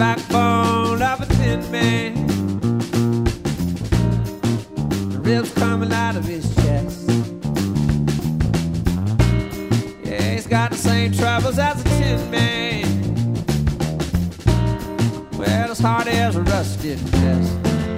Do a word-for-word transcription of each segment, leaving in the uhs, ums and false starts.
backbone of a tin man. The ribs coming out of his chest. Yeah, he's got the same troubles as a tin man. Well, as hard as a rusted chest.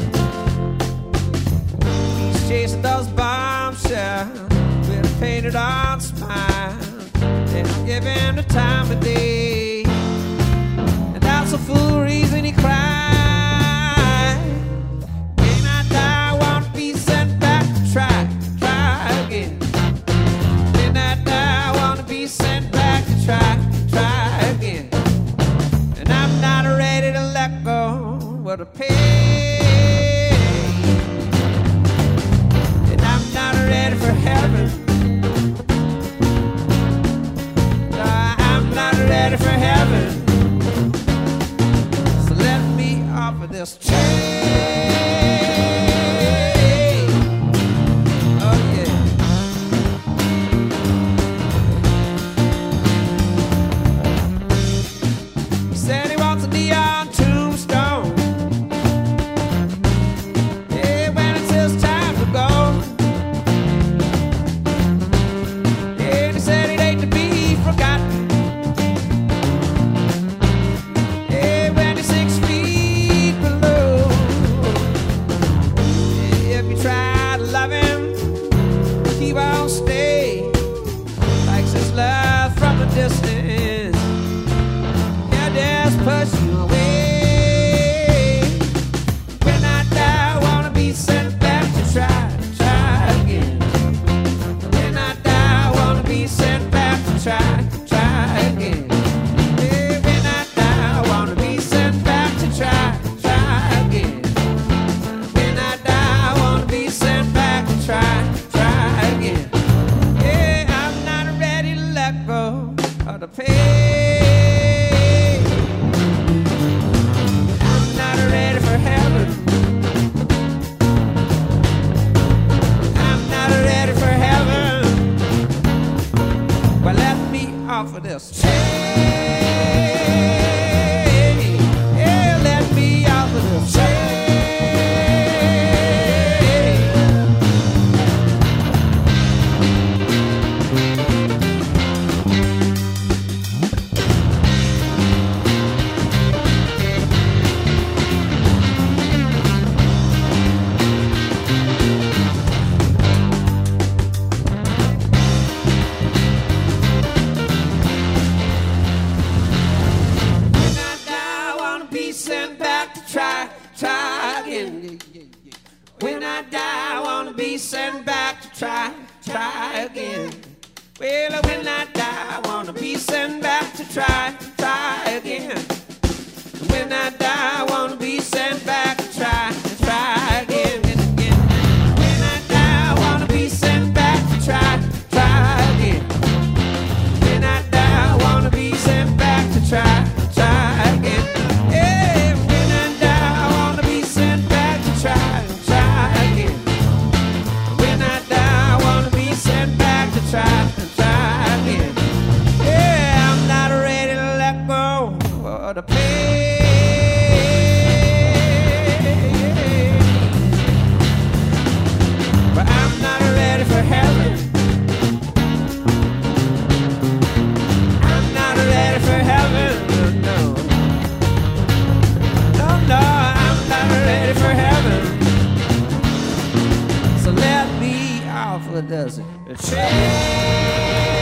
He's chasing those bombshells with a painted on smile. And I'll give him the time of day. And that's the full reason he cried. When I die, I want to be sent back to try, try again. When I die, I want to be sent back to try, try again. And I'm not ready to let go of the pain. And I'm not ready for heaven. Ready for heaven, so let me offer this chain. Oh yeah. He said he wants a neon tombstone. Yeah, when it's his time to go. Yeah, and he said he'd hate to be forgotten. He won't stay, likes his love from a distance. He'll just push you away. When I die, I wanna be sent back to try, try again. When I die, I wanna be sent back to try, try again. Yeah, when I die, I wanna be sent back to try, try again. When I die, I wanna be sent back to try. Of the pain. I'm not ready for heaven. I'm not ready for heaven. Well, let me offer this chain. Yeah, let me offer this chain. When I die, I wanna be sent back to try, try again. Well, when I die, I wanna be sent back to try, try again. When I die, I wanna be sent back to try, try again and again. When I die, I wanna be sent back to try, try again. When I die, I wanna be sent back to try, try again. Yeah, when I die, I wanna be sent back to try. Try and try again. Yeah, I'm not ready to let go of the pain. But I'm not ready for heaven. I'm not ready for heaven. No, no, no, I'm not ready for heaven. So let me off a dozen. Change.